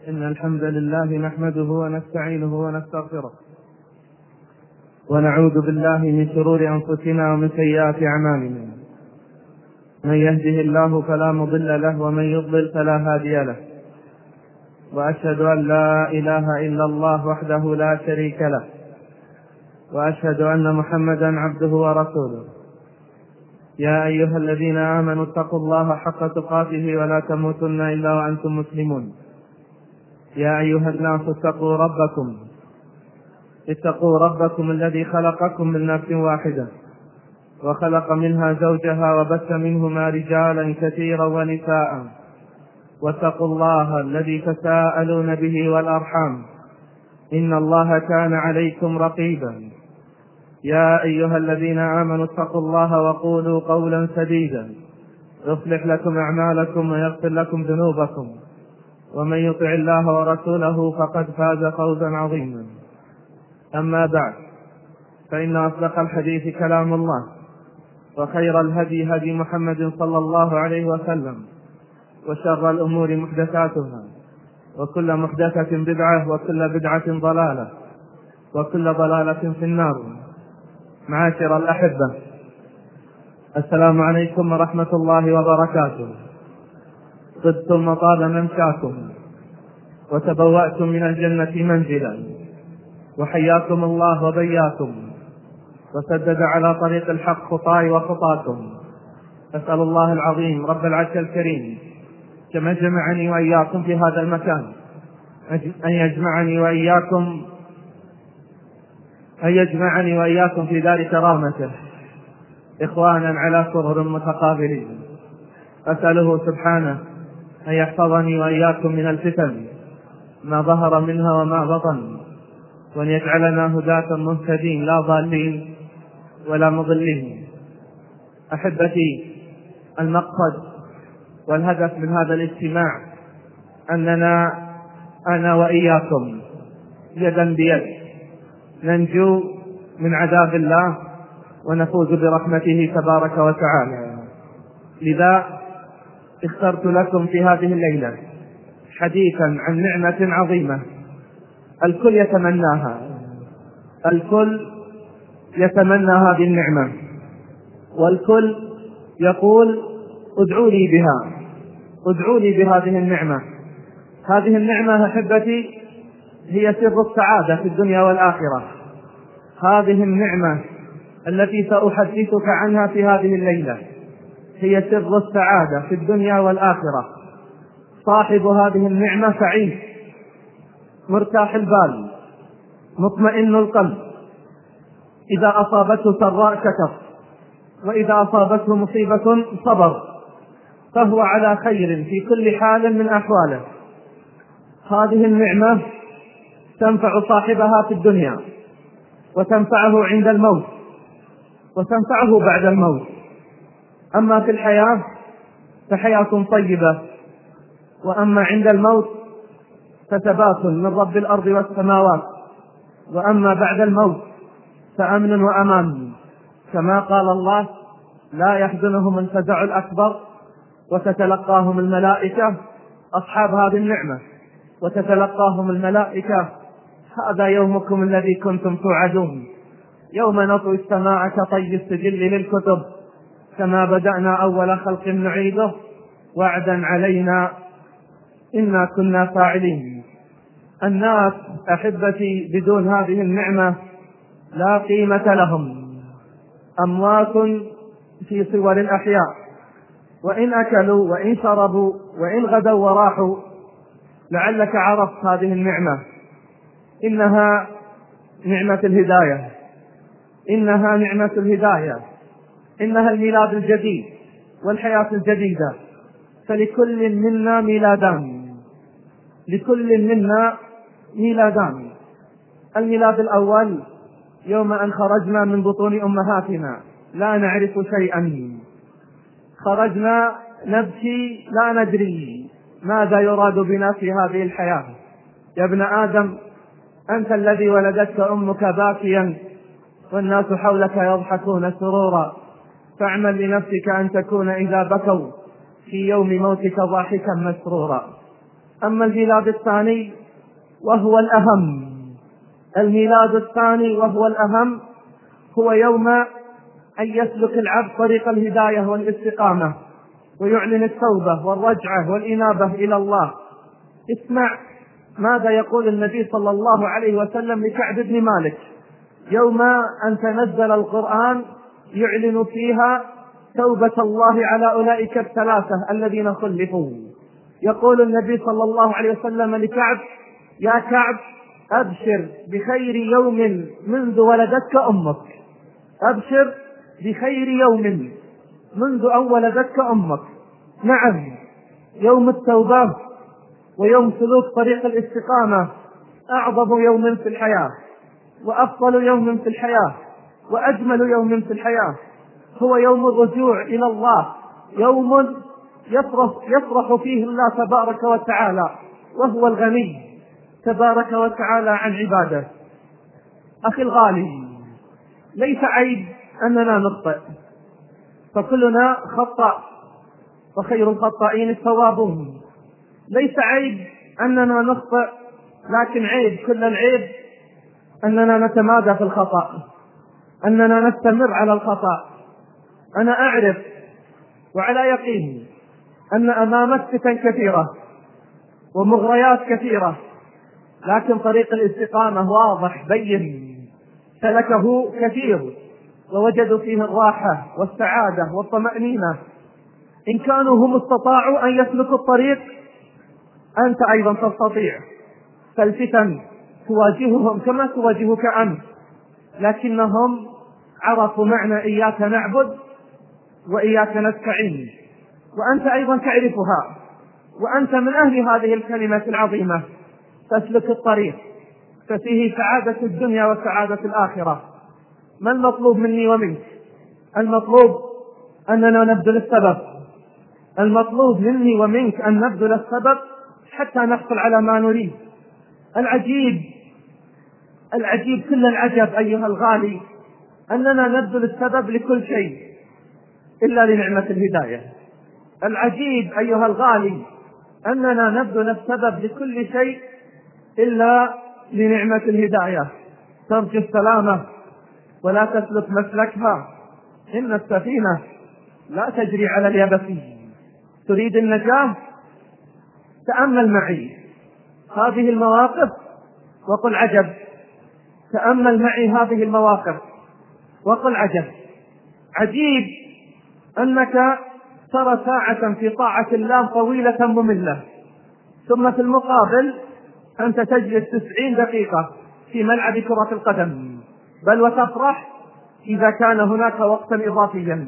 إن الحمد لله نحمده ونستعينه ونستغفره ونعوذ بالله من شرور أنفسنا ومن سيئات أعمالنا. من يهده الله فلا مضل له ومن يضلل فلا هادي له، وأشهد أن لا إله إلا الله وحده لا شريك له، وأشهد أن محمدا عبده ورسوله. يا أيها الذين آمنوا اتقوا الله حق تقاته ولا تموتن إلا وأنتم مسلمون. يا أيها الناس اتقوا ربكم الذي خلقكم من نفس واحدة وخلق منها زوجها وبث منهما رجالا كثيرا ونساء، واتقوا الله الذي تساءلون به والأرحام إن الله كان عليكم رقيبا. يا أيها الذين آمنوا اتقوا الله وقولوا قولا سديدا يصلح لكم أعمالكم ويغفر لكم ذنوبكم، ومن يطع الله ورسوله فقد فاز فوزا عظيما. أما بعد، فإن أصدق الحديث كلام الله، وخير الهدي هدي محمد صلى الله عليه وسلم، وشر الأمور محدثاتها، وكل محدثة بدعة، وكل بدعة ضلالة، وكل ضلالة في النار. معاشر الأحبة، السلام عليكم ورحمة الله وبركاته. طبتم وطاب ممشاكم وتبوأتم من الجنة منزلا، وحياكم الله وبياكم وسدد على طريق الحق خطاي وخطاكم. أسأل الله العظيم رب العرش الكريم كما جمعني وإياكم في هذا المكان أن يجمعني وإياكم في دار كرامته إخوانا على سرر متقابلين. أسأله سبحانه أن يحفظني وإياكم من الفتن ما ظهر منها وما بطن، وأن يجعلنا هداة مهتدين لا ضالين ولا مضلين. أحبتي، المقصد والهدف من هذا الاجتماع أننا أنا وإياكم يدا بيد ننجو من عذاب الله ونفوز برحمته تبارك وتعالى. لذا اخترت لكم في هذه الليلة حديثا عن نعمة عظيمة الكل يتمنى هذه النعمة، والكل يقول ادعوا لي بهذه النعمة. هذه النعمة أحبتي هي سر السعادة في الدنيا والآخرة. هذه النعمة التي سأحدثك عنها في هذه الليلة هي سر السعادة في الدنيا والآخرة. صاحب هذه النعمة سعيد مرتاح البال مطمئن القلب، إذا أصابته سراء شكر، وإذا أصابته مصيبة صبر، فهو على خير في كل حال من أحواله. هذه النعمة تنفع صاحبها في الدنيا، وتنفعه عند الموت، وتنفعه بعد الموت. أما في الحياة فحياة طيبة، وأما عند الموت فثبات من رب الأرض والسماوات، وأما بعد الموت فأمن وأمان، كما قال الله: لا يحزنهم الفزع الأكبر وتتلقاهم الملائكة، أصحاب هذه النعمة، وتتلقاهم الملائكة: هذا يومكم الذي كنتم توعدون، يوم نطوي السماء كطي السجل للكتب، كما بدأنا أول خلق نعيده، وعدا علينا إنا كنا فاعلين. الناس أحبتي بدون هذه النعمة لا قيمة لهم، أموات في صور الأحياء، وإن أكلوا وإن شربوا وإن غدوا وراحوا. لعلك عرفت هذه النعمة، إنها نعمة الهداية، إنها الميلاد الجديد والحياة الجديدة. فلكل منا ميلادان. الميلاد الأول يوم أن خرجنا من بطون أمهاتنا لا نعرف شيئا، خرجنا نبكي لا ندري ماذا يراد بنا في هذه الحياة. يا ابن آدم، أنت الذي ولدتك أمك باكيا والناس حولك يضحكون سرورا، فاعمل لنفسك أن تكون إذا بكوا في يوم موتك ضاحكا مسرورا. أما الميلاد الثاني وهو الأهم، الميلاد الثاني وهو الأهم هو يوم أن يسلك العبد طريق الهداية والاستقامة ويعلن التوبة والرجعة والإنابة إلى الله. اسمع ماذا يقول النبي صلى الله عليه وسلم لكعب بن مالك يوم أن تنزل القرآن يعلن فيها توبة الله على أولئك الثلاثة الذين خلفوا. يقول النبي صلى الله عليه وسلم لكعب: يا كعب أبشر بخير يوم منذ ولدتك أمك، أبشر بخير يوم منذ أن ولدتك أمك. نعم، يوم التوبة ويوم سلوك طريق الاستقامة أعظم يوم في الحياة، وأفضل يوم في الحياة، وأجمل يوم في الحياة، هو يوم الرجوع إلى الله، يوم يفرح فيه الله تبارك وتعالى وهو الغني تبارك وتعالى عن عباده. أخي الغالي، ليس عيب أننا نخطئ، فكلنا خطأ وخير الخطائين التوابون. ليس عيب أننا نخطئ، لكن عيب كل العيب أننا نتمادى في الخطأ، أننا نستمر على الخطأ. أنا أعرف وعلى يقين أن أمامك فتن كثيرة ومغريات كثيرة، لكن طريق الاستقامة واضح بين، سلكه كثير ووجدوا فيه الراحة والسعادة والطمأنينة. إن كانوا هم استطاعوا أن يسلكوا الطريق، أنت أيضا تستطيع، فالفتن تواجههم كما تواجهك أنت، لكنهم عرفوا معنى إياك نعبد وإياك نستعين، وأنت أيضا تعرفها، وأنت من أهل هذه الكلمة العظيمة. تسلك الطريق ففيه سعادة الدنيا وسعادة الآخرة. ما المطلوب مني ومنك؟ المطلوب أننا نبذل السبب، المطلوب مني ومنك أن نبذل السبب حتى نحصل على ما نريد. العجيب كل العجب أيها الغالي أننا نبذل السبب لكل شيء إلا لنعمة الهداية. العجيب أيها الغالي أننا نبذل السبب لكل شيء إلا لنعمة الهداية. ترجو السلامة ولا تسلك مسلكها، إن السفينة لا تجري على اليبس. تريد النجاة؟ تأمل معي هذه المواقف وقل عجب. تأمل معي هذه المواقف وقل عجب. عجيب أنك ترى ساعة في طاعة الله طويلة مملة، ثم في المقابل أنت تجلس 90 دقيقة في ملعب كرة القدم، بل وتفرح إذا كان هناك وقتا إضافيا.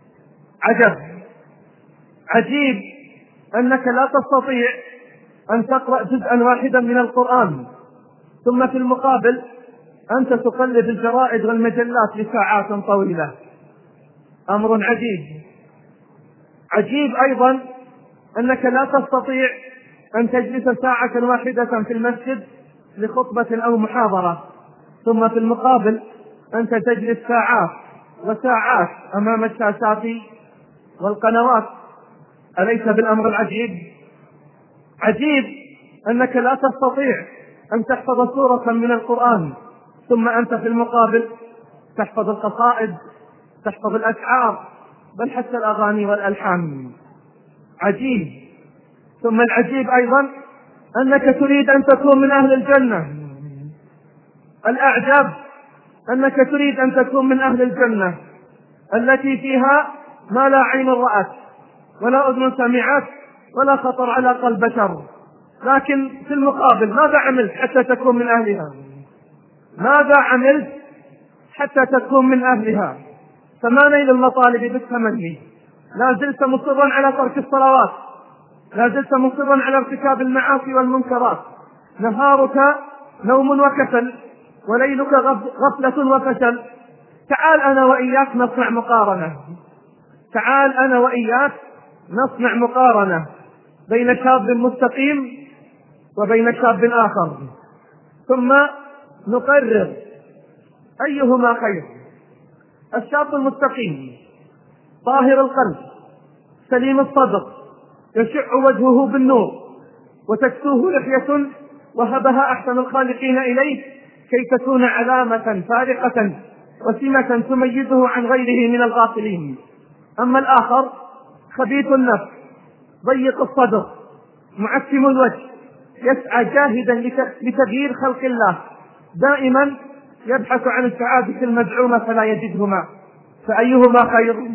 عجيب أنك لا تستطيع أن تقرأ جزءا واحدا من القرآن، ثم في المقابل أنت تقلب الجرائد والمجلات لساعات طويلة. أمر عجيب أيضا أنك لا تستطيع أن تجلس ساعة واحدة في المسجد لخطبة أو محاضرة، ثم في المقابل أنت تجلس ساعات وساعات أمام الشاشات والقنوات. أليس بالأمر العجيب؟ عجيب أنك لا تستطيع أن تحفظ سورة من القرآن، ثم أنت في المقابل تحفظ القصائد، تحفظ الأشعار، بل حتى الأغاني والألحان. عجيب. ثم العجيب أيضا أنك تريد أن تكون من أهل الجنة. الأعجب أنك تريد أن تكون من أهل الجنة التي فيها ما لا عين رأت ولا أذن سمعت ولا خطر على قلب بشر، لكن في المقابل ماذا عملت حتى تكون من أهلها؟ ماذا عملت حتى تكون من أهلها؟ فما نيل المطالب بالتمني؟ لا زلت مصرا على ترك الصلوات، لا زلت مصرا على ارتكاب المعاصي والمنكرات. نهارك نوم وكسل، وليلك غفلة وفشل. تعال أنا وإياك نصنع مقارنة، تعال أنا وإياك نصنع مقارنة بين شاب مستقيم وبين شاب آخر، ثم نقرر أيهما خير. الشاب المستقيم طاهر القلب سليم الصدر، يشع وجهه بالنور، وتكسوه لحية وهبها أحسن الخالقين إليه كي تكون علامة فارقة وسمة تميزه عن غيره من الغافلين. أما الآخر خبيث النفس ضيق الصدر معتم الوجه يسعى جاهدا لتغيير خلق الله، دائما يبحث عن السعادة المزعومة فلا يجدهما، فأيهما خير؟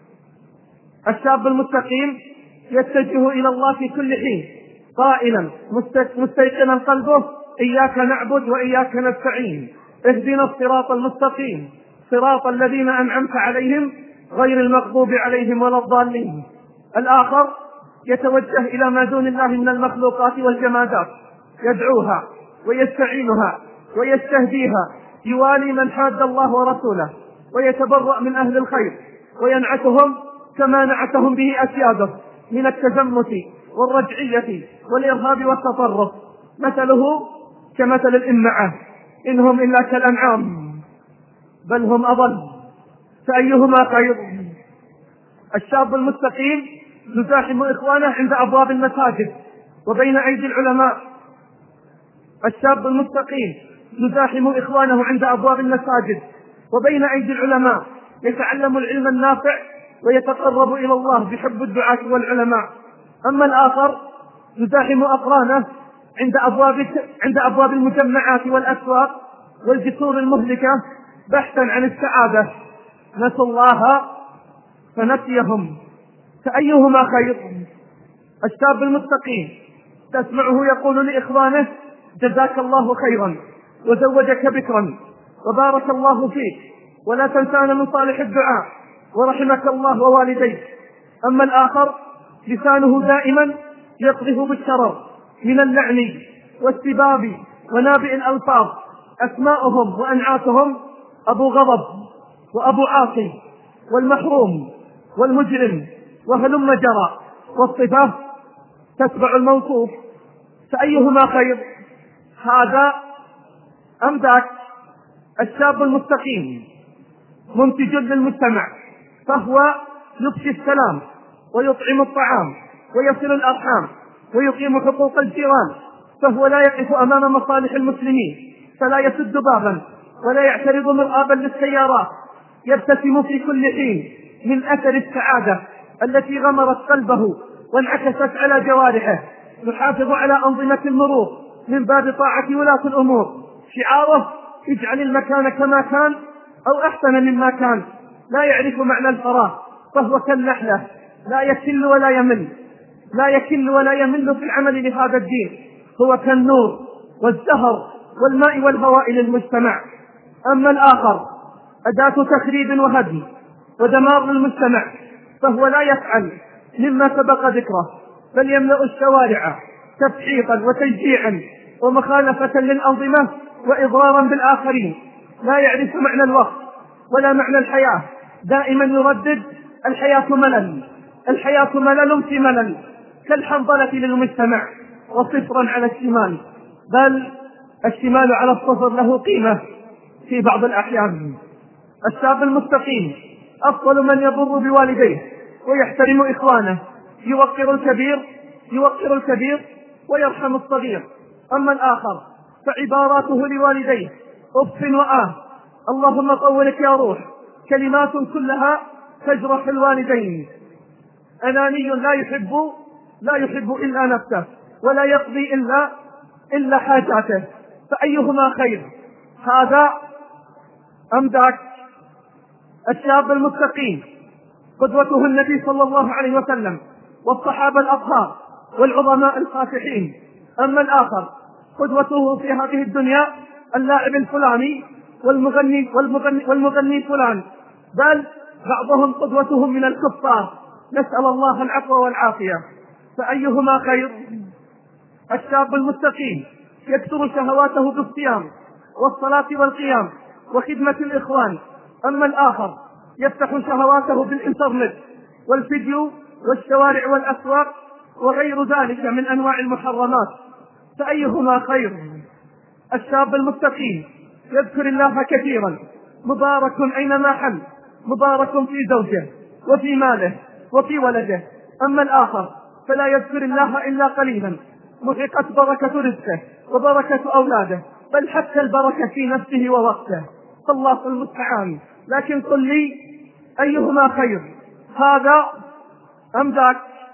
الشاب المستقيم يتجه إلى الله في كل حين قائلا مستيقنا قلبه إياك نعبد وإياك نستعين اهدنا الصراط المستقيم صراط الذين أنعمت عليهم غير المغضوب عليهم ولا الضالين. الآخر يتوجه إلى ما دون الله من المخلوقات والجمادات يدعوها ويستعينها ويستهديها، يوالي من حاد الله ورسوله ويتبرأ من أهل الخير وينعتهم كما نعتهم به أسياده من التزمت والرجعية والإرهاب والتطرف، مثله كمثل الإمعة إنهم إلا كالأنعام بل هم أضل، فأيهما خير؟ الشاب المستقيم يزاحم إخوانه عند أبواب المساجد وبين أيدي العلماء. الشاب المستقيم يزاحم إخوانه عند أبواب المساجد وبين أيدي العلماء يتعلم العلم النافع ويتقرب إلى الله بحب الدعاة والعلماء. أما الآخر يزاحم أقرانه عند أبواب المجمعات والأسواق والجسور المهلكة بحثا عن السعادة، نسوا الله فنسيهم، فأيهما خير؟ الشاب المستقيم تسمعه يقول لإخوانه جزاك الله خيرا وزوجك بكرا وبارك الله فيك ولا تنسانا من صالح الدعاء ورحمك الله ووالديك. أما الآخر لسانه دائما يقذف بالشرر من اللعن والسباب ونابئ الألفاظ، أسماؤهم وأنعاتهم أبو غضب وأبو عاصي والمحروم والمجرم وهلم جرى، والصفة تتبع الموصوف، فأيهما خير؟ هذا أم ذاك؟ الشاب المستقيم منتج للمجتمع، فهو يفشي السلام ويطعم الطعام ويصل الأرحام ويقيم حقوق الجيران، فهو لا يقف أمام مصالح المسلمين فلا يسد بابا ولا يعترض مرآبا للسيارات، يبتسم في كل حين من أثر السعادة التي غمرت قلبه وانعكست على جوارحه، يحافظ على أنظمة المرور من باب طاعة ولاة الأمور، شعاره اجعل المكان كما كان أو أحسن مما كان، لا يعرف معنى الفراغ، فهو كالنحلة لا يكل ولا يمل في العمل لهذا الدين، هو كالنور والزهر والماء والهواء للمجتمع. أما الآخر أداة تخريب وهدم ودمار للمجتمع، فهو لا يفعل مما سبق ذكره بل يملأ الشوارع تفحيطا وتشجيعا ومخالفة للأنظمة وإضرارا بالآخرين، لا يعرف معنى الوقت ولا معنى الحياة، دائما يردد الحياة ملل في ملل، كالحنظلة للمجتمع وصفرا على الشمال، بل الشمال على الصفر له قيمة في بعض الأحيان. الشاب المستقيم أفضل من يبر بوالديه ويحترم إخوانه، يوقر الكبير ويرحم الصغير. أما الآخر فعباراته لوالديه أف وآه، اللهم طولك يا روح، كلمات كلها تجرح الوالدين. أناني لا يحب إلا نفسه ولا يقضي إلا حاجاته، فأيهما خير؟ هذا أم ذاك؟ الشاب المستقيم قدوته النبي صلى الله عليه وسلم والصحابة الأطهار والعظماء الفاتحين. أما الآخر قدوته في هذه الدنيا اللاعب الفلاني والمغني فلان، بل بعضهم قدوتهم من الكفار، نسأل الله العفو والعافية، فأيهما خير؟ الشاب المستقيم يكثر شهواته بالصيام والصلاة والقيام وخدمة الإخوان. أما الآخر يفتح شهواته بالإنترنت والفيديو والشوارع والأسواق وغير ذلك من أنواع المحرمات، فأيهما خير؟ الشاب المستقيم يذكر الله كثيرا، مبارك أينما حل، مبارك في زوجه وفي ماله وفي ولده. أما الآخر فلا يذكر الله إلا قليلا، محقت بركة رزقه وبركة أولاده، بل حتى البركة في نفسه ووقته، فالله المستعان. لكن قل لي أيهما خير، هذا أم ذاك؟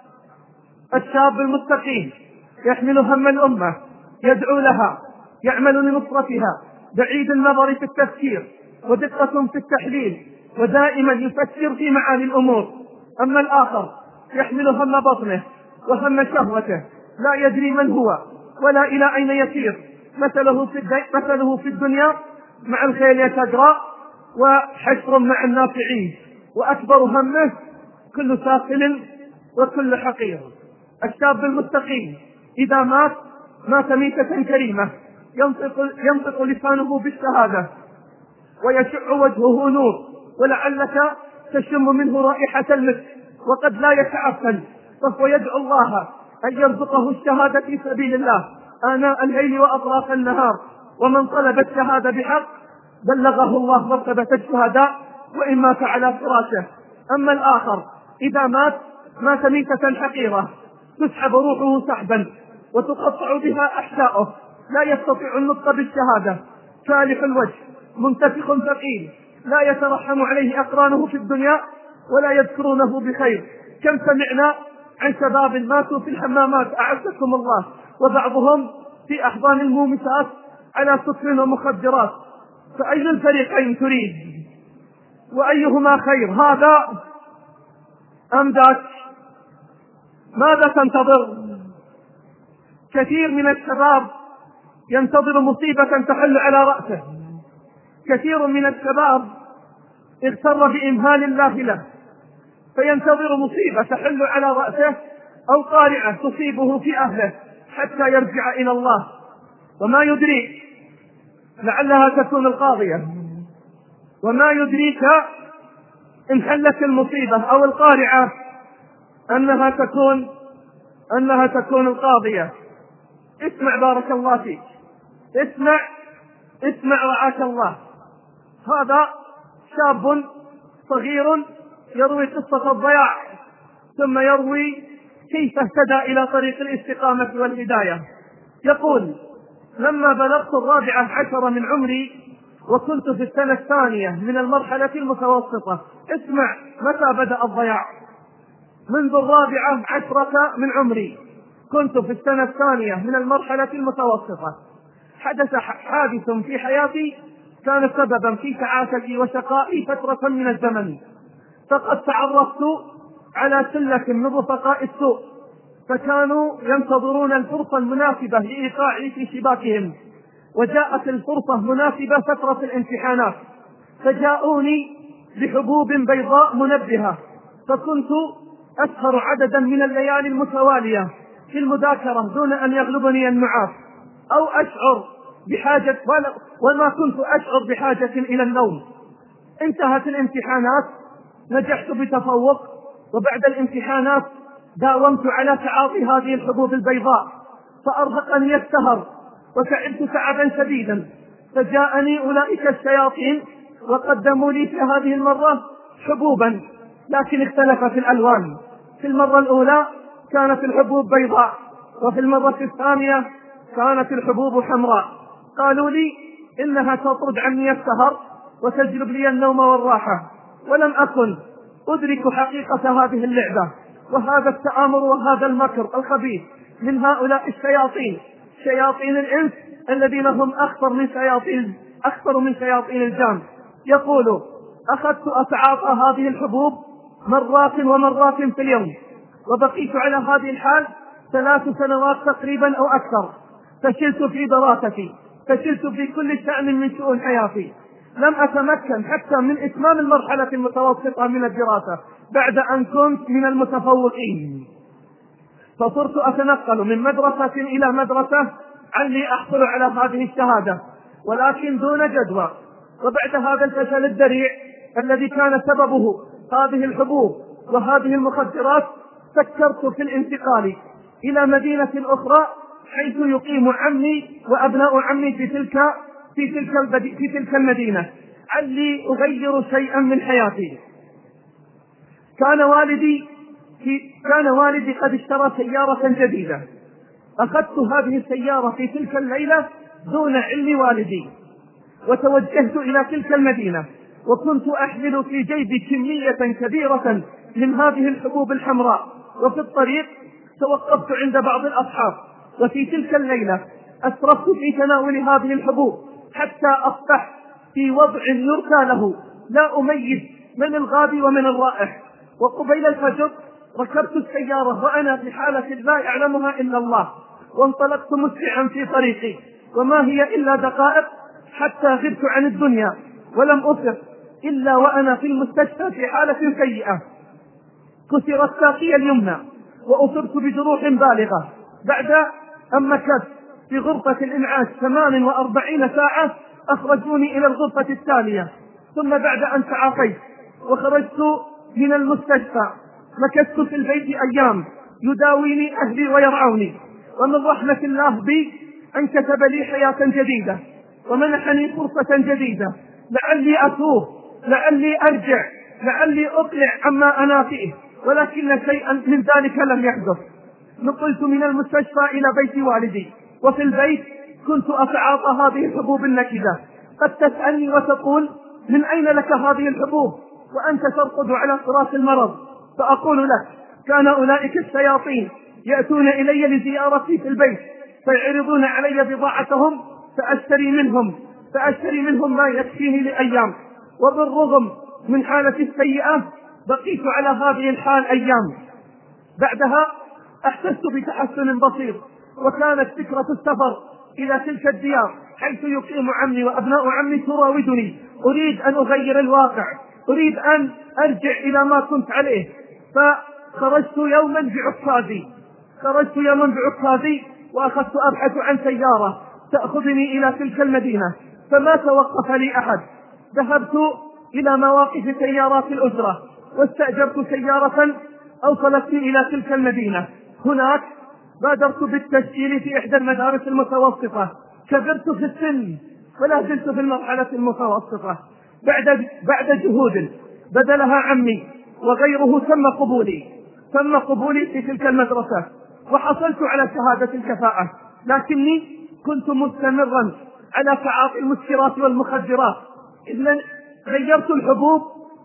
الشاب المستقيم يحمل هم الأمة، يدعو لها، يعمل لنصرتها، بعيد النظر في التفكير ودقة في التحليل، ودائما يفكر في معاني الأمور. أما الآخر يحمل هم بطنه وهم شهوته، لا يدري من هو ولا إلى أين يسير، مثله في الدنيا مع الخيل يتجرى وحشر مع الناس يعيش، وأكبر همه كل ساخن وكل حقير. الشاب المستقيم إذا مات ميتة كريمة، ينطق لسانه بالشهادة ويشع وجهه نور، ولعلك تشم منه رائحة المسك وقد لا يتعفن، فهو يدعو الله أن يرزقه الشهادة في سبيل الله آناء الليل وأطراف النهار. ومن طلب الشهادة بحق بلغه الله مرتبة الشهداء وإن مات على فراشه. أما الآخر إذا مات ميتة حقيرة، تسحب روحه سحبا وتقطع بها أحشاؤه، لا يستطيع النطق بالشهادة، كالح الوجه، منتفخ ثقيل، لا يترحم عليه أقرانه في الدنيا ولا يذكرونه بخير. كم سمعنا عن شباب ماتوا في الحمامات أعزكم الله، وبعضهم في أحضان المومسات على سكر ومخدرات. فأي الفريقين تريد وأيهما خير، هذا أم ذاك؟ ماذا تنتظر؟ كثير من الشباب ينتظر مصيبة تحل على رأسه، كثير من الشباب اغتر بإمهال الله له فينتظر مصيبة تحل على رأسه أو قارعة تصيبه في أهله حتى يرجع إلى الله، وما يدريك لعلها تكون القاضية، وما يدريك إن حلت المصيبة أو القارعة أنها تكون القاضية. اسمع بارك الله فيك، اسمع رعاك الله. هذا شاب صغير يروي قصة الضياع، ثم يروي كيف اهتدى إلى طريق الاستقامة والهداية. يقول: لما بلغت 14 من عمري وكنت في السنة الثانية من المرحلة المتوسطة. اسمع متى بدأ الضياع: منذ 14 من عمري كنت في السنة الثانية من المرحلة المتوسطة. حدث حادث في حياتي كان سببا في تعاستي وشقائي فترة من الزمن، فقد تعرفت على سلة من رفقاء السوء، فكانوا ينتظرون الفرصة المناسبة لإيقاعي في شباكهم، وجاءت الفرصة مناسبة فترة الامتحانات، فجاءوني بحبوب بيضاء منبهة، فكنت أسهر عددا من الليالي المتوالية في المذاكرة دون أن يغلبني النعاس أو أشعر بحاجة، وما كنت أشعر بحاجة إلى النوم. انتهت الامتحانات، نجحت بتفوق، وبعد الامتحانات داومت على تعاطي هذه الحبوب البيضاء، فأرهقني السهر وتعبت تعبا شديدا، فجاءني أولئك الشياطين وقدموا لي في هذه المرة حبوبا، لكن اختلفت الألوان. في المرة الأولى كانت الحبوب بيضاء، وفي المرة الثانية كانت الحبوب حمراء. قالوا لي إنها تطرد عني السهر وتجلب لي النوم والراحة، ولم أكن أدرك حقيقة هذه اللعبة وهذا التآمر وهذا المكر الخبيث من هؤلاء الشياطين، شياطين الإنس الذين هم أخطر من شياطين الجان. يقول: أخذت أتعاطى هذه الحبوب مرات ومرات في اليوم، وبقيت على هذه الحال 3 سنوات تقريبا أو أكثر. فشلت في دراستي، فشلت في كل شأن من شؤون حياتي، لم أتمكن حتى من إتمام المرحلة المتوسطة من الدراسة بعد أن كنت من المتفوقين، فصرت أتنقل من مدرسة إلى مدرسة علي أحصل على هذه الشهادة، ولكن دون جدوى. وبعد هذا الفشل الذريع الذي كان سببه هذه الحبوب وهذه المخدرات، فكرت في الانتقال إلى مدينة أخرى حيث يقيم عمي وأبناء عمي في تلك المدينة، علي أغير شيئا من حياتي. كان والدي قد اشترى سيارة جديدة، أخذت هذه السيارة في تلك الليلة دون علم والدي، وتوجهت إلى تلك المدينة، وكنت أحمل في جيبي كمية كبيرة من هذه الحبوب الحمراء. وفي الطريق توقفت عند بعض الأصحاب، وفي تلك الليلة أسرفت في تناول هذه الحبوب حتى أصبحت في وضع يرثى له، لا أميز من الغابي ومن الرائح. وقبيل الفجر ركبت السيارة وأنا في حالة لا يعلمها إلا الله، وانطلقت مسرعا في طريقي، وما هي إلا دقائق حتى غبت عن الدنيا، ولم أفق إلا وأنا في المستشفى في حالة سيئة. كسرت ساقي اليمنى وأصبت بجروح بالغة. بعد أن مكثت في غرفة الإنعاش 48 ساعة أخرجوني إلى الغرفة التالية. ثم بعد أن تعافيت وخرجت من المستشفى مكثت في البيت أيام يداويني أهلي ويرعوني. ومن رحمة الله بي أن كتب لي حياة جديدة ومنحني فرصة جديدة، لعلي أتوب، لعلي أرجع، لعلي أقلع عما أنا فيه، ولكن شيئا من ذلك لم يحدث. نقلت من المستشفى إلى بيت والدي، وفي البيت كنت أتعاطى هذه الحبوب النكدة. قد تسألني وتقول: من أين لك هذه الحبوب وأنت ترقد على فراش المرض؟ فأقول لك: كان أولئك الشياطين يأتون إلي لزيارتي في البيت، فيعرضون علي بضاعتهم فأشتري منهم ما يكفيني لأيام. وبالرغم من حالتي السيئة بقيت على هذه الحال أيام. بعدها أحسست بتحسن بسيط، وكانت فكرة السفر إلى تلك الديار حيث يقيم عمي وأبناء عمي تراودني. أريد أن أغير الواقع، أريد أن أرجع إلى ما كنت عليه. فخرجت يوما بعكازي وأخذت أبحث عن سيارة تأخذني إلى تلك المدينة، فما توقف لي أحد. ذهبت إلى مواقف سيارات الأسرة واستأجرت سيارة أوصلتني إلى تلك المدينة. هناك بادرت بالتسجيل في إحدى المدارس المتوسطة. كبرت في السن ولا زلت في المرحلة المتوسطة. بعد جهود بذلها عمي وغيره تم قبولي في تلك المدرسة، وحصلت على شهادة الكفاءة، لكني كنت مستمرا على تعاطي المسكرات والمخدرات. إذن غيرت الحبوب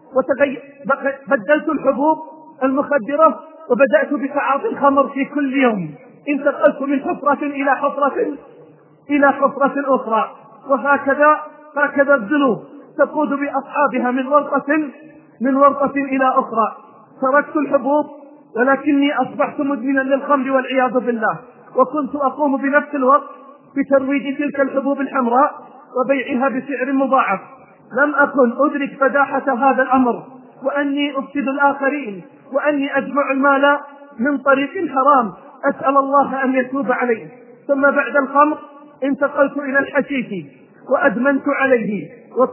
بدلت الحبوب المخدرة وبدأت بتعاطي الخمر في كل يوم. انتقلت من حفرة إلى حفرة أخرى، وهكذا الذنوب تقود بأصحابها من ورطة إلى أخرى. تركت الحبوب ولكني أصبحت مدمنا للخمر والعياذ بالله، وكنت أقوم بنفس الوقت بترويج تلك الحبوب الحمراء وبيعها بسعر مضاعف. لم أكن أدرك فداحة هذا الأمر، وأني أفسد الآخرين، وأني أجمع المال من طريق حرام. أسأل الله أن يتوب عليه. ثم بعد الخمر انتقلت إلى الحشيش وأدمنت عليه،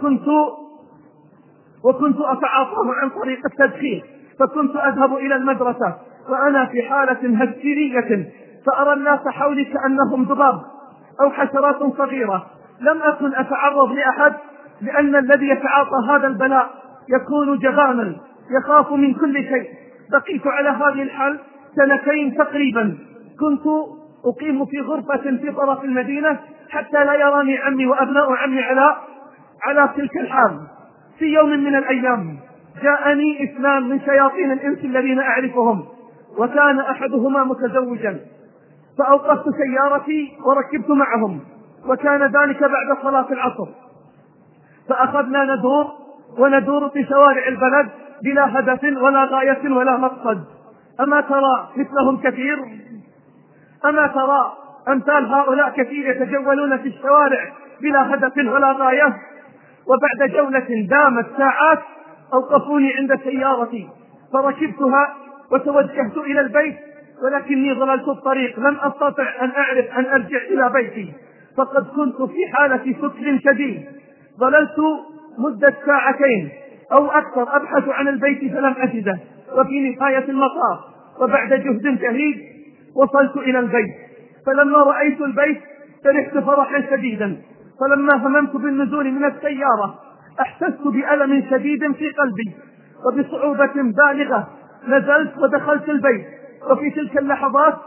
وكنت أتعاطاه عن طريق التدخين. فكنت أذهب إلى المدرسة وأنا في حالة هستيرية، فأرى الناس حولي كأنهم ذباب أو حشرات صغيرة. لم أكن أتعرض لأحد، لأن الذي يتعاطى هذا البلاء يكون جبانا يخاف من كل شيء. بقيت على هذه الحال 2 تقريبا. كنت أقيم في غرفة في طرف المدينة حتى لا يراني عمي وأبناء عمي على تلك الحال. في يوم من الأيام جاءني 2 من شياطين الإنس الذين أعرفهم، وكان أحدهما متزوجا، فأوقفت سيارتي وركبت معهم، وكان ذلك بعد صلاة العصر. فأخذنا ندور في شوارع البلد بلا هدف ولا غاية ولا مقصد. أما ترى مثلهم كثير؟ أما ترى أمثال هؤلاء كثير يتجولون في الشوارع بلا هدف ولا غاية؟ وبعد جولة دامت ساعات أوقفوني عند سيارتي، فركبتها وتوجهت إلى البيت، ولكني ضللت الطريق، لم أستطع أن أعرف أن أرجع إلى بيتي، فقد كنت في حالة سكر شديد. ضللت مدة 2 ساعات أو أكثر أبحث عن البيت فلم أجده، وفي نهاية المطاف وبعد جهد جهيد وصلت إلى البيت. فلما رأيت البيت فرحت فرحا شديدا، فلما هممت بالنزول من السيارة أحسست بألم شديد في قلبي، وبصعوبة بالغة نزلت ودخلت البيت. وفي تلك اللحظات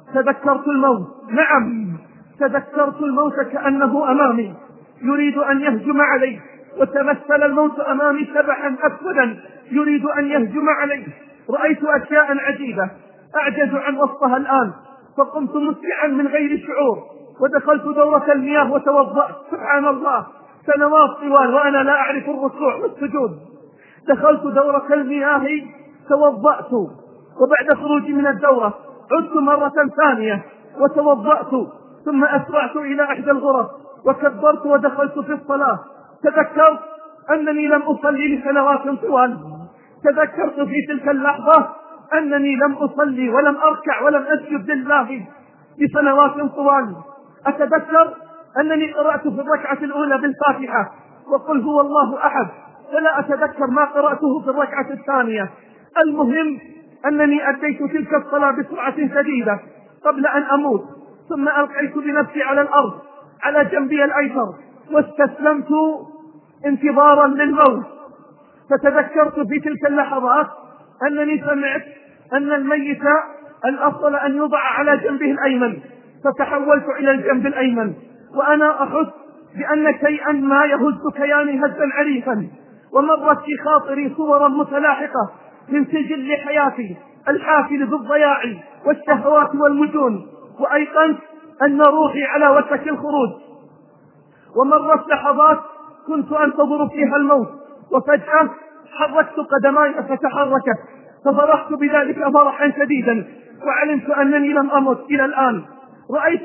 تذكرت الموت، نعم تذكرت الموت كأنه أمامي يريد أن يهجم علي، وتمثل الموت أمامي شبحا أسودا يريد أن يهجم علي. رأيت أشياء عجيبة أعجز عن وصفها الآن، فقمت مسرعا من غير شعور ودخلت دورة المياه وتوضأت. سبحان الله، سنوات طوال وأنا لا أعرف الركوع والسجود. دخلت دورة المياه توضأت، وبعد خروجي من الدورة عدت مرة ثانية وتوضأت، ثم أسرعت إلى إحدى الغرف وكبرت ودخلت في الصلاة. تذكرت أنني لم أصلي لسنوات طوال، تذكرت في تلك اللحظة أنني لم أصلي ولم أركع ولم أسجد لله لسنوات طوال. أتذكر أنني قرأت في الركعة الأولى بالفاتحة وقل هو الله أحد، ولا أتذكر ما قرأته في الركعة الثانية. المهم أنني أديت تلك الصلاة بسرعة شديدة قبل أن أموت، ثم ألقيت بنفسي على الأرض على جنبي الأيسر واستسلمت انتظارا للموت. فتذكرت في تلك اللحظات أنني سمعت أن الميت الأفضل أن يوضع على جنبه الأيمن، فتحولت إلى الجنب الأيمن وأنا أحس بأن شيئا ما يهز كياني هزا عنيفا، ومرت في خاطري صورا متلاحقة من سجل حياتي الحافل بالضياع والشهوات والمجون، وأيقنت أن روحي على وشك الخروج. ومرت لحظات كنت أنتظر فيها الموت، وفجأة حركت قدماي فتحركت، ففرحت بذلك فرحا شديدا وعلمت أنني لم أمت إلى الآن. رأيت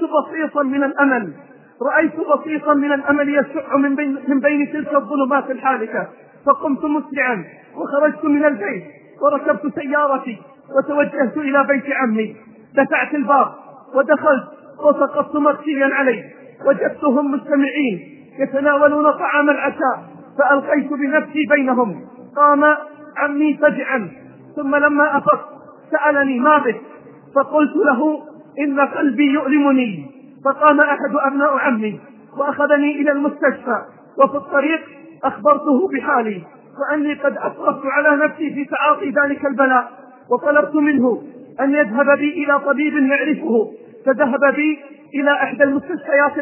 بسيطا من الأمل يشع من بين تلك الظلمات الحالكة، فقمت مسرعا وخرجت من البيت وركبت سيارتي وتوجهت إلى بيت عمي. دفعت الباب ودخلت وسقطت مغشيا عليه، وجدتهم مجتمعين يتناولون طعام العشاء، فألقيت بنفسي بينهم. قام عمي فجعا، ثم لما أفقت سألني ما بك؟ فقلت له إن قلبي يؤلمني. فقام أحد أبناء عمي وأخذني إلى المستشفى، وفي الطريق أخبرته بحالي وأني قد أسرفت على نفسي في تعاطي ذلك البلاء، وطلبت منه أن يذهب بي إلى طبيب نعرفه، فذهب بي إلى إحدى المستشفيات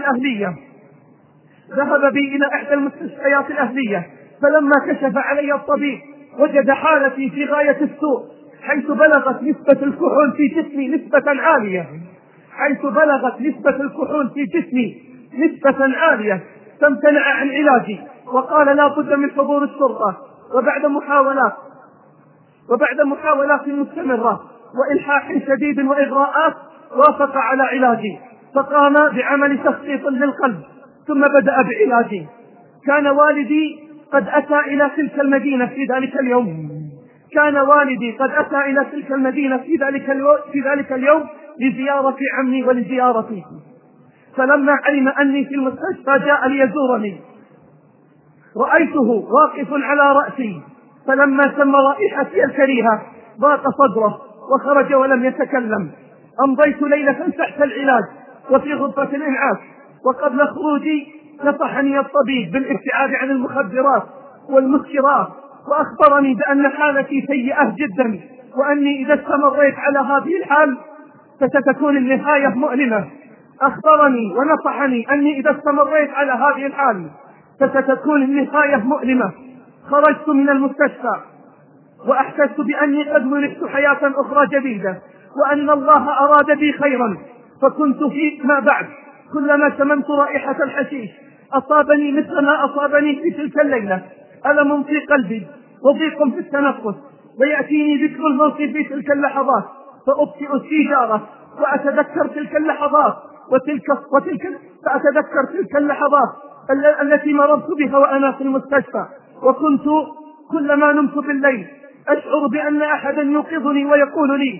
الأهلية. فلما كشف علي الطبيب وجد حالتي في غاية السوء، حيث بلغت نسبة الكحول في جسمي نسبة عالية، فامتنع عن علاجي وقال لا بد من حضور الشرطة. وبعد محاولات مستمرة وإلحاح شديد وإغراءات وافق على علاجي، فقام بعمل تخطيط للقلب ثم بدأ بعلاجي. كان والدي قد أتى إلى تلك المدينة في ذلك اليوم لزيارة عمي ولزيارتي، فلما علم أني في المستشفى جاء ليزورني. رأيته واقف على رأسي، فلما شم رائحتي الكريهة ضاق صدره وخرج ولم يتكلم. أمضيت ليلة تحت العلاج وفي غرفة الإنعاش، وقبل خروجي نصحني الطبيب بالابتعاد عن المخدرات والمسكرات، وأخبرني بأن حالتي سيئة جدا، وأني إذا استمريت على هذه الحال فستكون النهاية مؤلمة. أخبرني ونصحني أني إذا استمريت على هذه الحال فستكون النهاية مؤلمة. خرجت من المستشفى وأحسست بأني قد ولدت حياة أخرى جديدة، وأن الله أراد بي خيرا. فكنت فيما بعد كلما شممت رائحة الحشيش أصابني مثل ما أصابني في تلك الليلة، ألم في قلبي وضيق في التنفس، ويأتيني ذكر الموت في تلك اللحظات فأبطئ السيجارة وأتذكر تلك اللحظات فأتذكر تلك اللحظات التي مررت بها وأنا في المستشفى. وكنت كلما نمت بالليل أشعر بأن أحدا يوقظني ويقول لي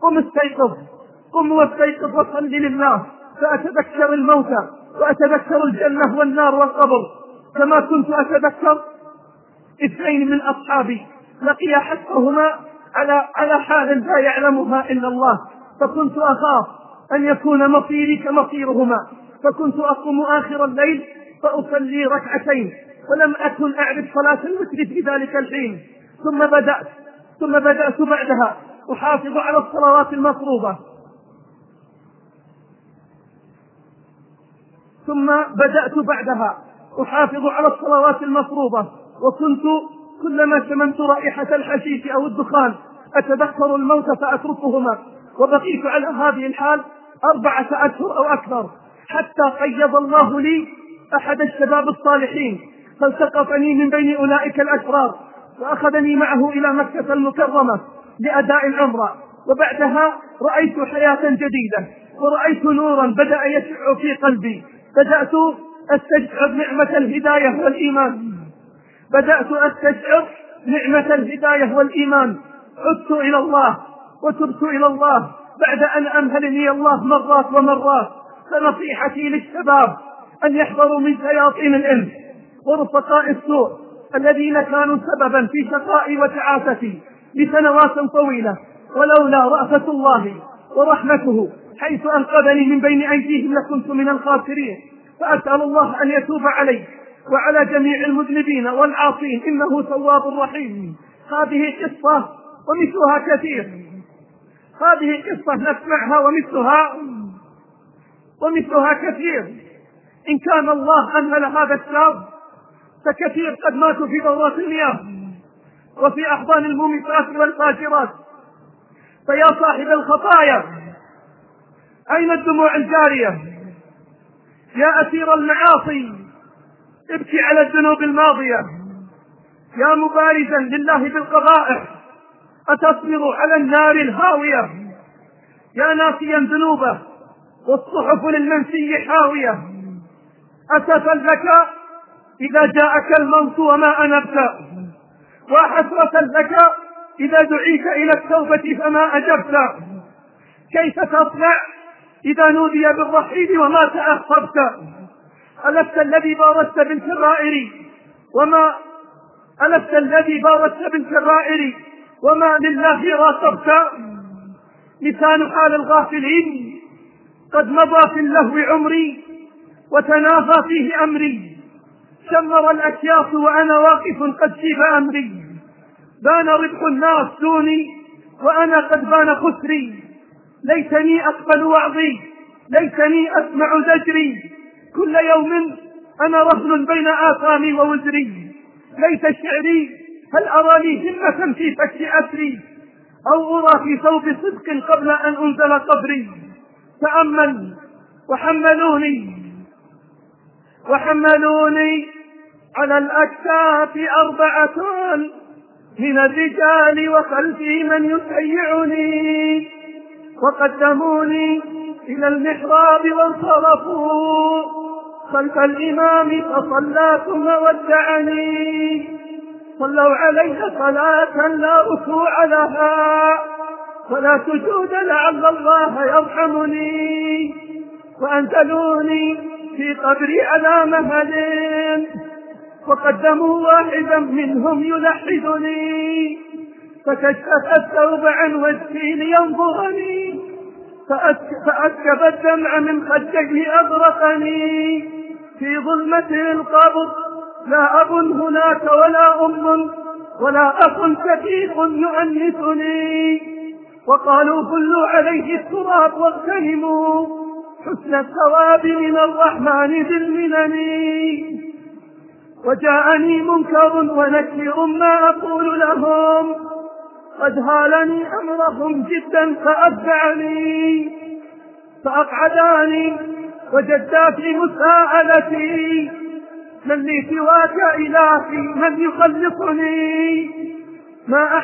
قم واستيقظ وصل لله. فأتذكر الموت وأتذكر الجنة والنار والقبر، كما كنت أتذكر اثنين من أصحابي لقيا حسبهما على حال لا يعلمها إلا الله، فكنت أخاف أن يكون مصيري كمصيرهما، فكنت أقوم آخر الليل فأصلي ركعتين، ولم أكن أعرف صلاة الوتر في ذلك الحين. ثم بدأت بعدها أحافظ على الصلوات المفروضة ثم بدأت بعدها أحافظ على الصلوات المفروضة، وكنت كلما شممت رائحة الحشيش أو الدخان أتذكر الموت فأتركهما، وبقيت على هذه الحال 4 أشهر أو أكثر، حتى قيض الله لي أحد الشباب الصالحين فالتقطني من بين أولئك الأشرار وأخذني معه إلى مكة المكرمة لأداء العمرة. وبعدها رأيت حياة جديدة، ورأيت نورا بدأ يشع في قلبي، بدأت أستشعر نعمة الهداية والإيمان، بدأت أستشعر نعمة الهداية والإيمان. عدت إلى الله وتبت إلى الله بعد أن أمهلني الله مرات ومرات. فنصيحتي للشباب أن يحذروا من شياطين الإنس ورفقاء السوء الذين كانوا سببا في شقائي وتعاستي لسنوات طويلة، ولولا رأفة الله ورحمته حيث أنقذني من بين أيديهم لكنت من الخاسرين. فأسأل الله أن يتوب علي وعلى جميع المذنبين والعاصين إنه تواب رحيم. هذه قصة ومثلها كثير، هذه قصة نسمعها ومثلها كثير. إن كان الله أنهل هذا الشاب فكثير قد ماتوا في دورات المياه وفي أحضان المومسات والفاجرات. فيا صاحب الخطايا أين الدموع الجارية؟ يا أسير المعاصي ابكي على الذنوب الماضية. يا مبارزا لله بالقبائح أتصبر على النار الهاوية. يا ناسيا ذنوبه والصحف للمنسي حاوية. أسفا لك إذا جاءك الموت وما أنبت، وحسرة لك إذا دعيت إلى التوبة فما أجبت. كيف تصنع إذا نودي بالرحيل وما تأخرت؟ ألست الذي بارزت بالكبائر وما لله راقبت؟ لسان حال الغافلين قد مضى في اللهو عمري وتنافى فيه أمري. شمر الأكياس وأنا واقف قد شيب أمري. بان ربح الناس دوني وأنا قد بان خسري. ليتني أقبل وعظي، ليتني أسمع زجري. كل يوم أنا رهن بين آثامي ووزري. ليت شعري هل أرى لي همة في فك أسري، أو أرى في ثوب صدق قبل أن أنزل قبري. تأمل وحملوني على الأكتاف 4 من الرجال وخلفي من يشيعني، وقدموني إلى المحراب وانصرفوا خلف الإمام فصلى ثم ودعني. صلوا عليه صلاة لا ركوع لها ولا سجود لعل الله يرحمني. وأنزلوني في قبري على مهل وقدموا واحدا منهم يلحدني. فكشف الثوب عن وجهي لينظرني فأسكب الدمع من خديه أغرقني. في ظلمة القبر لا أب هناك ولا أم ولا أخ شقيق يؤنسني. وقالوا كلوا عليه التراب واغتنموا حسن الثواب من الرحمن ذي المنن. وجاءني منكر ونكير ما أقول لهم قد هالني أمرهم جدا فأتبعني. فأقعداني وجدا في مساءلتي من لي سواك إلهي من يخلصني. ما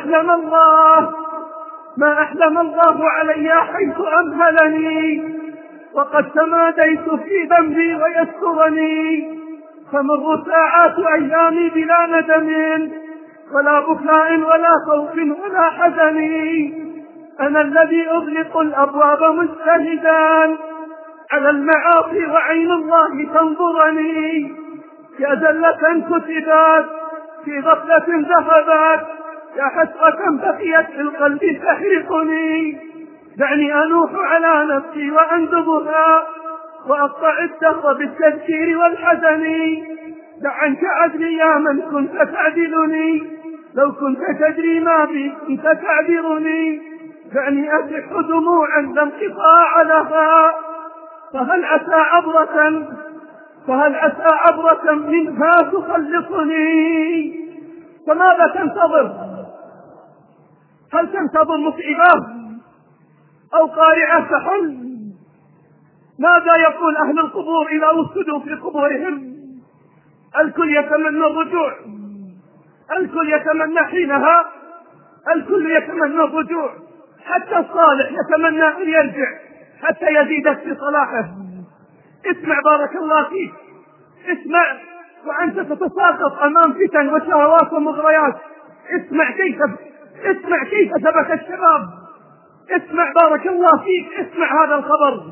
أحلم الله علي حيث أمهلني وقد تماديت في ذنبي ويسترني. فمر ساعات أيامي بلا ندم ولا بكاء ولا خوف ولا حزن. أنا الذي أغلق الأبواب مجتهدا على المعاصي وعين الله تنظرني. يا زلة كتبت في غفلة ذهبت، يا حسرة بقيت في القلب تحرقني. دعني أنوح على نفسي وأندبها وأقطع الدهر بالتذكير والحزن. دع عنك عدلي يا من كنت تعدلني، لو كنت تدري ما بي كنت تعذرني. دعني أسح دموعا لا انقطاع لها، فهل عسى عبرة فهل عسى عبرة منها تخلصني؟ فماذا تنتظر؟ هل تنتظر مصيبة أو قارعة تحل؟ ماذا يقول أهل القبور إذا وسدوا في قبورهم؟ الكل يتمنى الرجوع، الكل يتمنى حينها، الكل يتمنى الرجوع، حتى الصالح يتمنى أن يرجع حتى يزيدك في صلاحه. اسمع بارك الله فيك، اسمع وأنت تتساقط أمام فتن وشهوات ومغريات. اسمع كيف ثبت الشباب. اسمع بارك الله فيك، اسمع هذا الخبر.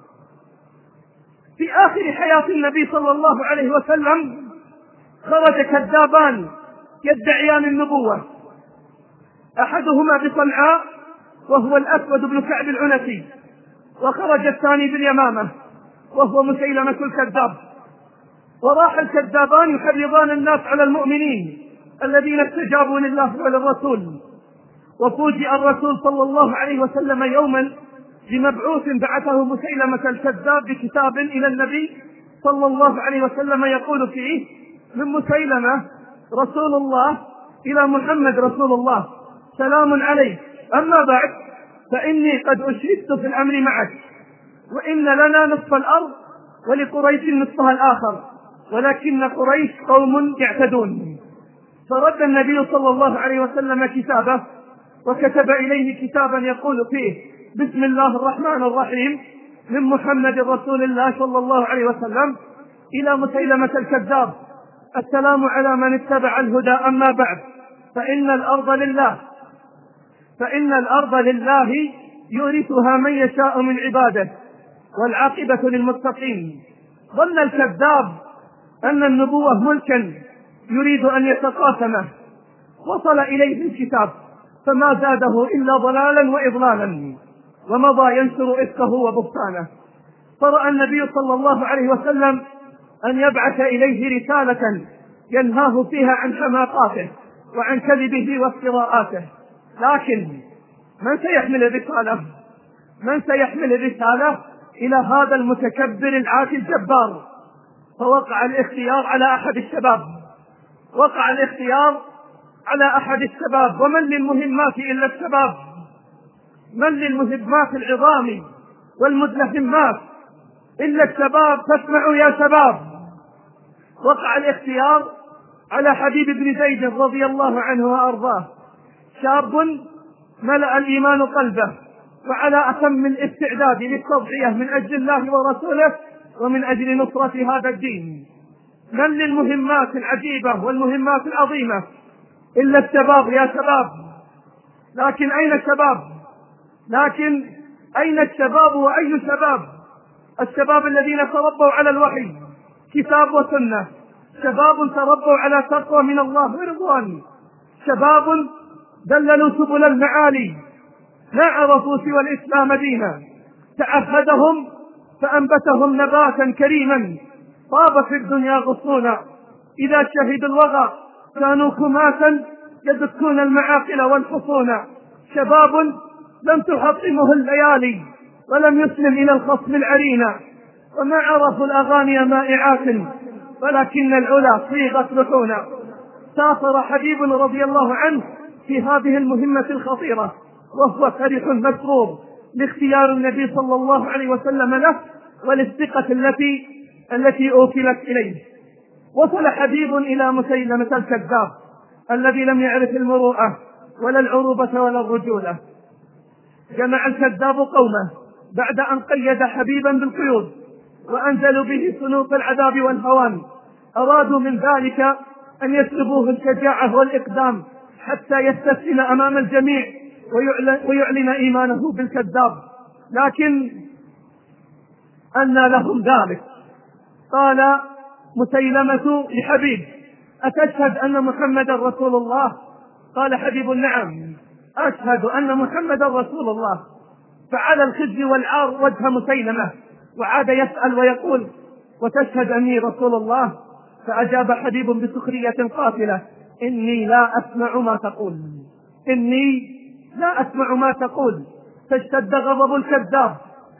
في آخر حياة النبي صلى الله عليه وسلم خرج كذابان يدعيان النبوة، أحدهما بصنعاء وهو الأسود بن كعب العنسي، وخرج الثاني باليمامة وهو مسيلمة الكذاب. وراح الكذابان يحرضان الناس على المؤمنين الذين استجابوا لله وللرسول. وفوجئ الرسول صلى الله عليه وسلم يوما بمبعوث بعثه مسيلمة الكذاب بكتاب إلى النبي صلى الله عليه وسلم يقول فيه: من مسيلمة رسول الله إلى محمد رسول الله، سلام عليك، أما بعد فإني قد أشركت في الأمر معك، وإن لنا نصف الأرض ولقريش نصفها الآخر، ولكن قريش قوم يعتدون. فرد النبي صلى الله عليه وسلم كتابه وكتب إليه كتابا يقول فيه: بسم الله الرحمن الرحيم، من محمد رسول الله صلى الله عليه وسلم إلى مسيلمة الكذاب، السلام على من اتبع الهدى، أما بعد فإن الأرض لله يورثها من يشاء من عباده، والعاقبة للمتقين. ظن الكذاب أن النبوة ملكا يريد أن يتقاسمه، وصل إليه الكتاب فما زاده إلا ضلالا وإضلالا، ومضى ينشر إفكه وبهتانه. فرأى النبي صلى الله عليه وسلم أن يبعث إليه رسالة ينهاه فيها عن حماقاته وعن كذبه وافتراءاته. لكن من سيحمل الرسالة إلى هذا المتكبر العاتي الجبار؟ فوقع الاختيار على أحد الشباب. ومن للمهمات إلا الشباب؟ من للمهمات العظام والمدلهمات إلا الشباب؟ فاسمعوا يا شباب. وقع الاختيار على حبيب بن زيد رضي الله عنه وأرضاه، شاب ملأ الإيمان قلبه وعلى أتم الاستعداد للتضحية من أجل الله ورسوله ومن أجل نصرة هذا الدين. من للمهمات العجيبة والمهمات العظيمة إلا الشباب يا شباب. لكن أين الشباب وأي شباب؟ الشباب الذين تربوا على الوحي كتاب وسنة، شباب تربوا على تقوى من الله ورضوان، شباب دللوا سبل المعالي، ما عرفوا سوى الإسلام دينا، تعهدهم فأنبتهم نباتا كريما، طاب في الدنيا غصونا، إذا شهدوا الوغى كانوا كماسا يدكون المعاقل والحصون، شباب لم تحطمه الليالي ولم يسلم إلى الخصم العرينا، وما عرفوا الأغاني مائعات ولكن العلا صيغت لحونا. سافر حبيب رضي الله عنه في هذه المهمة الخطيرة وهو فرح مسرور لاختيار النبي صلى الله عليه وسلم له وللثقة التي أوكلت إليه. وصل حبيب إلى مسيلمة الكذاب الذي لم يعرف المروءة ولا العروبة ولا الرجولة. جمع الكذاب قومه بعد أن قيد حبيبا بالقيود وأنزلوا به صنوف العذاب والهوان. أرادوا من ذلك أن يسلبوه الشجاعة والإقدام حتى يستسلم أمام الجميع ويعلن إيمانه بالكذاب. لكن أنى لهم ذلك. قال مسيلمة لحبيب: أتشهد أن محمدا رسول الله؟ قال حبيب: نعم أشهد أن محمدا رسول الله. فعلى الخزي والعار وجه مسيلمة وعاد يسأل ويقول: وتشهد أني رسول الله؟ فأجاب حبيب بسخرية قاتلة: إني لا أسمع ما تقول. فاشتد غضب الكذاب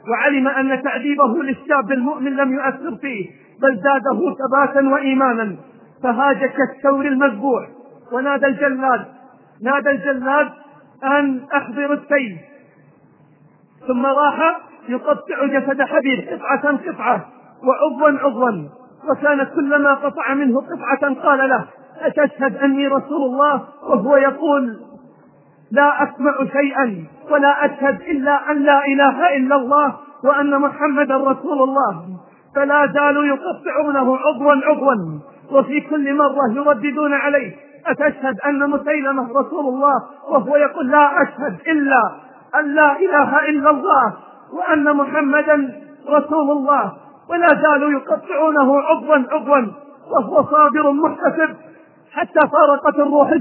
وعلم أن تعذيبه للشاب المؤمن لم يؤثر فيه بل زاده ثباتا وإيمانا، فهاج كالثور المذبوح ونادى الجلاد أن أحضر السيف، ثم راح يقطع جسد حبيب قطعة وعضوا، وكان كلما قطع منه قطعة قال له: أتشهد أني رسول الله؟ وهو يقول: لا أسمع شيئا ولا أشهد إلا أن لا إله إلا الله وأن محمدا رسول الله. فلا زالوا يقطعونه عضوا، وفي كل مرة يرددون عليه: أتشهد أن مسيلمة رسول الله؟ وهو يقول: لا أشهد إلا أن لا إله إلا الله وأن محمدا رسول الله. ولا زالوا يقطعونه عضوا وهو صابر محتسب حتى فارقت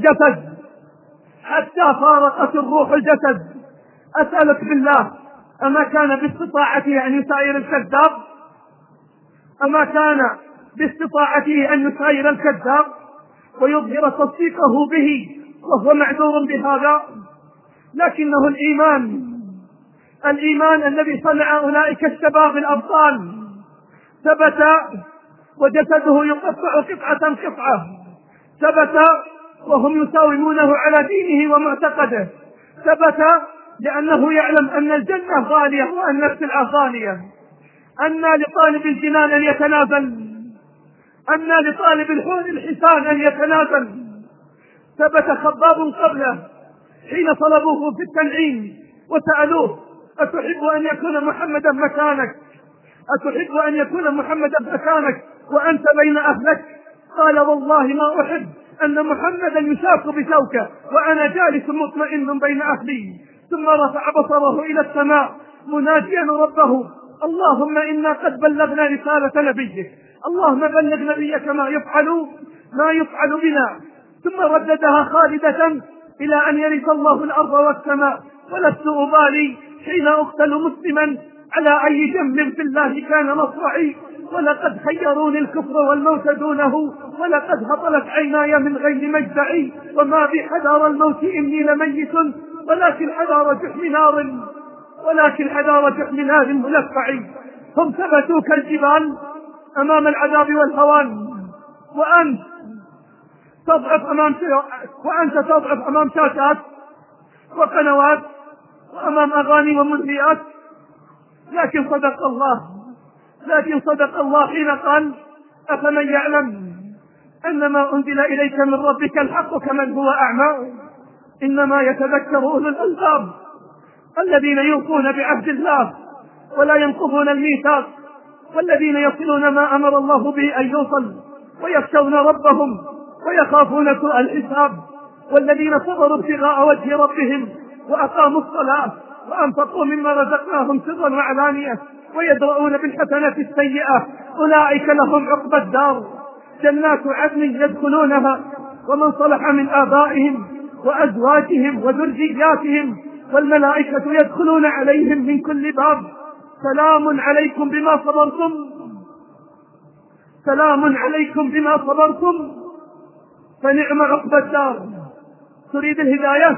الروح الجسد. أسألك بالله، أما كان باستطاعته أن يساير الكذاب؟ ويظهر تصديقه به وهو معذور بهذا؟ لكنه الإيمان الذي صنع أولئك الشباب الأبطال ثبت، وجسده يقطع قطعة، ثبت وهم يساومونه على دينه ومعتقده، ثبت لأنه يعلم أن الجنة غالية وأن السلعة غالية، أن لطالب الجنان أن يتنازل، أن لطالب الحور الحسان أن يتنازل. ثبت خباب قبله حين طلبوه في التنعيم وسألوه: أتحب أن يكون محمدا مكانك وأنت بين أهلك؟ قال: والله ما أحب أن محمدا يشاك بشوكة وأنا جالس مطمئن بين أهلي. ثم رفع بصره إلى السماء مناجيا ربه: اللهم إنا قد بلغنا رسالة نبيك، اللهم بلغ نبيك ما يفعل بنا. ثم رددها خالدة إلى أن يرث الله الأرض والسماء، ولست أبالي حين أقتل مسلما على أي جنب في الله كان مصرعي، ولقد خيروني الكفر والموت دونه، ولقد هطلت عيناي من غير مجدعي، وما بي حذار الموت إني لميت، ولكن حذار جحم نار ملفعي. هم ثبتوا كالجبال أمام العذاب والهوان، وأنت تضعف أمام شاشات وقنوات وأمام أغاني ومنهيات. لكن صدق الله حين قال: أفمن يعلم أن ما أنزل إليك من ربك الحق كمن هو أعمى. إنما يتذكر أولو الألباب الذين يوفون بعهد الله ولا ينقضون الميثاق، والذين يصلون ما أمر الله به أن يوصل، ويخشون ربهم ويخافون سوء الحساب، والذين صبروا ابتغاء وجه ربهم وأقاموا الصلاة وأنفقوا مما رزقناهم سرا وعلانية ويدرؤون بالحسنة السيئة أولئك لهم عقبى الدار، جنات عدن يدخلونها ومن صلح من آبائهم وأزواجهم وذرياتهم، والملائكة يدخلون عليهم من كل باب، سلام عليكم بما صبرتم فنعم عقبى الدار. تريد الهداية؟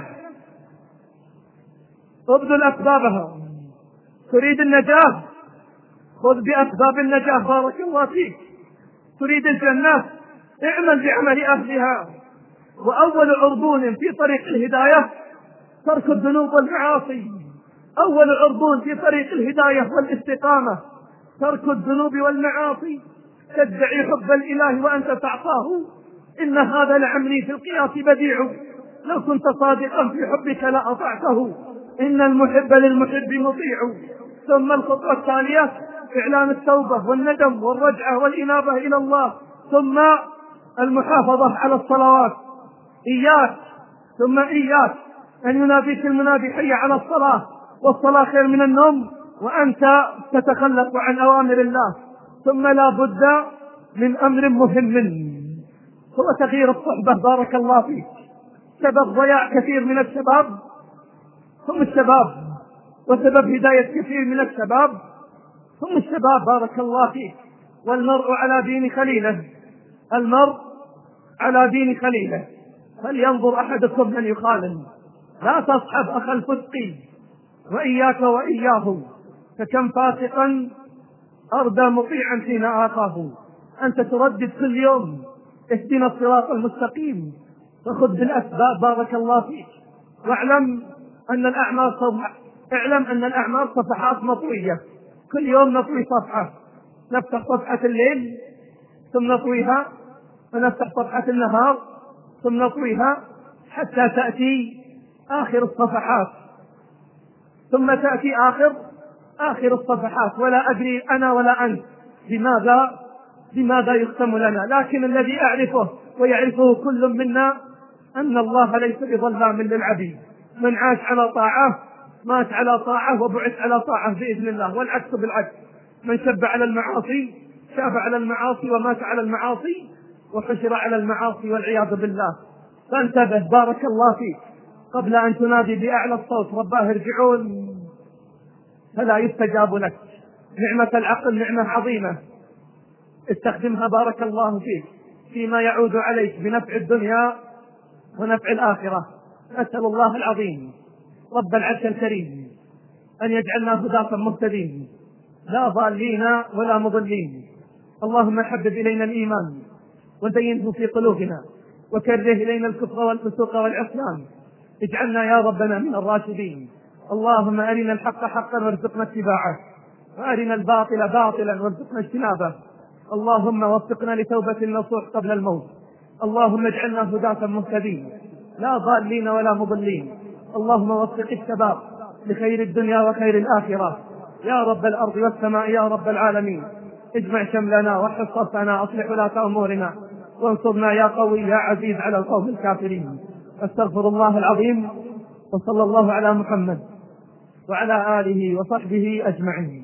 ابذل أسبابها. تريد النجاة؟ خذ بأسباب النجاة، بارك الله فيك. تريد الجنة؟ اعمل بعمل أهلها. وأول عرضون في طريق الهداية ترك الذنوب والمعاصي. أول عرضون في طريق الهداية والاستقامة ترك الذنوب والمعاصي. تدعي حب الإله وأنت تعصاه، إن هذا لعمري في القياس بديع، لو كنت صادقا في حبك لأطعته، إن المحب للمحب مطيع. ثم الخطوة الثانية إعلان التوبة والندم والرجعة والإنابة إلى الله، ثم المحافظة على الصلوات. إياك أن يناديك المنادي: حي على الصلاة، والصلاة خير من النوم، وأنت تتخلف عن أوامر الله. ثم لا بد من أمر مهم هو تغيير الصحبة، بارك الله فيك. سبب ضياع كثير من الشباب هم الشباب، وسبب هداية كثير من الشباب هم الشباب، بارك الله فيك. والمرء على دين خليله، فلينظر أحدكم من يخالل. لا تصحب أخ الفسق وإياك وإياه، فكم فاسقا أردى مطيعا حين آخاه. أنت تردد كل يوم اهدنا الصراط المستقيم، فخذ بالأسباب بارك الله فيك. واعلم أن الأعمال صفحات مطوية، كل يوم نطوي صفحة، نفتح صفحة الليل ثم نطويها، ونفتح صفحة النهار ثم نطويها، حتى تأتي آخر الصفحات، ثم تأتي آخر الصفحات، ولا أدري أنا ولا أنت بماذا يختم لنا. لكن الذي أعرفه ويعرفه كل منا أن الله ليس بظلام للعبيد، من عاش على طاعة مات على طاعة وبعث على طاعة بإذن الله، والعكس بالعكس، من شب على المعاصي شاب على المعاصي ومات على المعاصي وحشر على المعاصي والعياذ بالله. فانتبه بارك الله فيك قبل أن تنادي بأعلى الصوت رباه ارجعون فلا يستجاب لك. نعمة العقل نعمة عظيمة، استخدمها بارك الله فيك فيما يعود عليك بنفع الدنيا ونفع الآخرة. أسأل الله العظيم رب العرش الكريم أن يجعلنا هداة مهتدين لا ضالين ولا مضلين. اللهم حبب إلينا الإيمان وزينه في قلوبنا، وكره إلينا الكفر والفسوق والعصيان، اجعلنا يا ربنا من الراشدين. اللهم أرنا الحق حقا وارزقنا اتباعه، وأرنا الباطل باطلا وارزقنا اجتنابه. اللهم وفقنا لتوبة نصوح قبل الموت. اللهم اجعلنا هداة مهتدين لا ضالين ولا مضلين. اللهم وفق الشباب لخير الدنيا وخير الآخرة يا رب الأرض والسماء يا رب العالمين. اجمع شملنا وحفظ صفنا، أصلح ولاة أمورنا، وانصرنا يا قوي يا عزيز على القوم الكافرين. استغفر الله العظيم، وصلى الله على محمد وعلى آله وصحبه أجمعين.